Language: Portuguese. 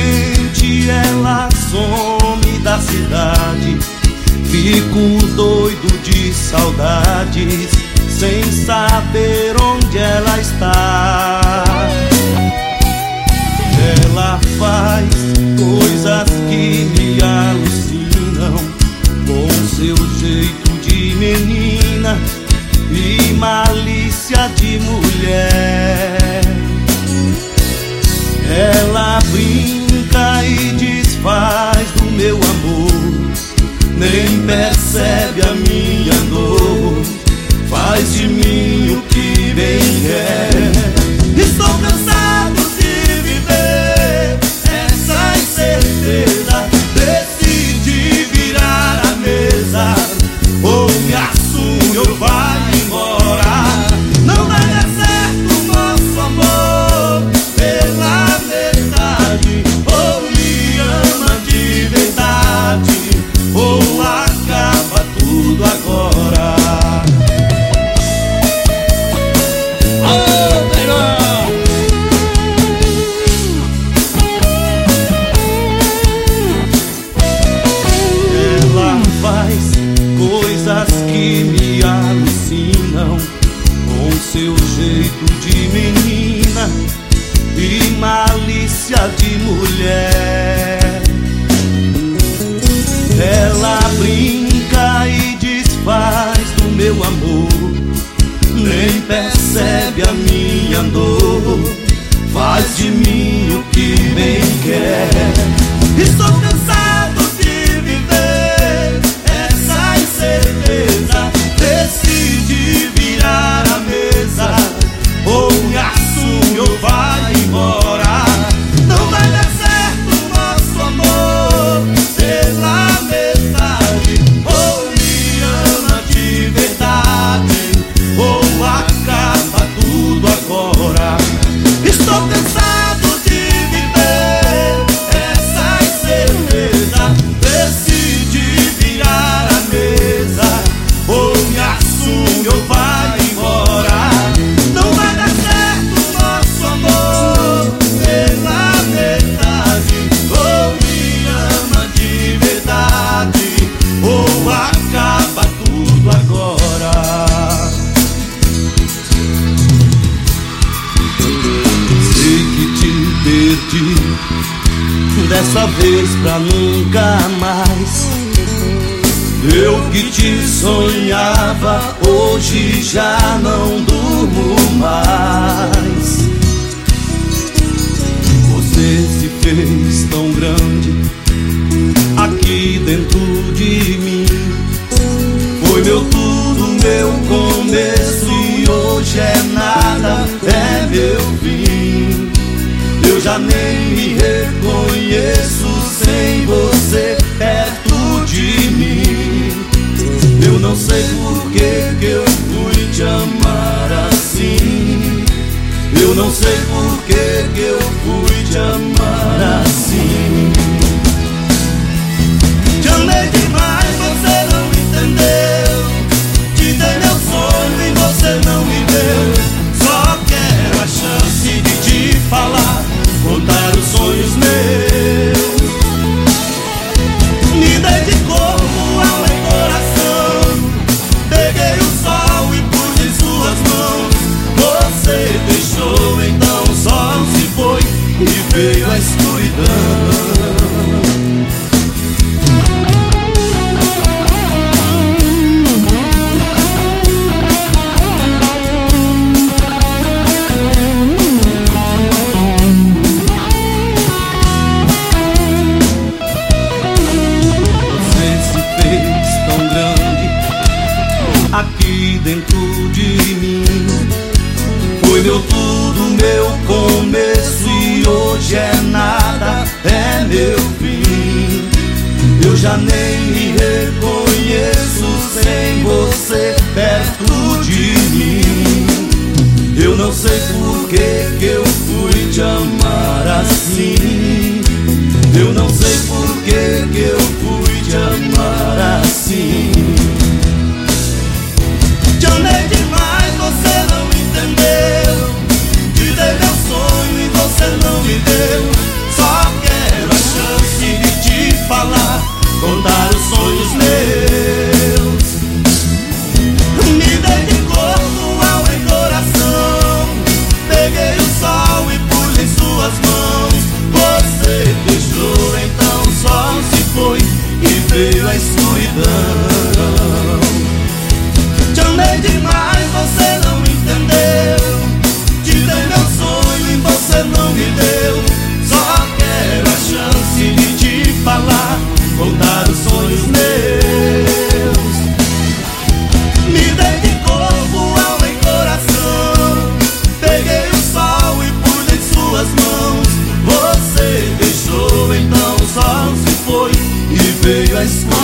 repente ela some da cidade. Fico doido de saudades, sem saber onde ela está. Ela faz coisas que me alucinam, com seu jeito de menina e malícia de mulher. Ela brinca e desfaz do meu amor, nem percebe a minha dor, faz de mim o que bem quer. Estou cansado de viver essa incerteza, decidi virar a mesa, ou me assume ou vai embora. Não vai dar certo o nosso amor pela metade, ou me ama de verdade, ou acaba tudo agora. Ela faz coisas que me alucinam, com seu jeito de menina e malícia de mulher. Ela brinca e desfaz do meu amor, nem percebe a minha dor, faz de mim o que bem quer. Estou cansado de viver essa incerteza, decidi virar a mesa, ou me assume ou vai embora. Não vai dar certo o nosso amor pela metade, ou me ama de verdade, ou acaba tudo agora. Estou cansado de viver essa incerteza, decidi virar a mesa, ou me assume ou vai embora. Não vai dar certo o nosso amor pela metade, ou me ama de verdade, ou acaba tudo agora. Sei que te perdi dessa vez pra nunca mais. Eu que te sonhava, hoje já não durmo mais. Você se fez tão grande aqui dentro de mim. Foi meu tudo, meu começo, e hoje é nada, é meu fim. Eu já nem me reconheço sem você perto de mim. Eu não sei por que eu fui te amar assim. Eu não sei por que eu fui te amar assim. Te amei demais, você não entendeu. Te dei meu sonho e você não me deu. Só quero a chance de te falar, contar os sonhos meus. Me dei de corpo, alma e coração. Peguei o sol e pus em suas mãos. Você deixou, então o sol se foi e veio a escuridão. Aqui dentro de mim, foi meu tudo, meu começo, e hoje é nada, é meu fim. Eu já nem me reconheço sem você perto de mim. Eu não sei por que eu fui te amar assim. Eu não sei por que eu fui te amar assim. Te amei demais, você não entendeu. Te dei meu sonho e você não me deu. Só quero contar os sonhos meus. Me dei de corpo, alma e coração, peguei o sol e pus em suas mãos. Você deixou, então o sol se foi e veio a escuridão.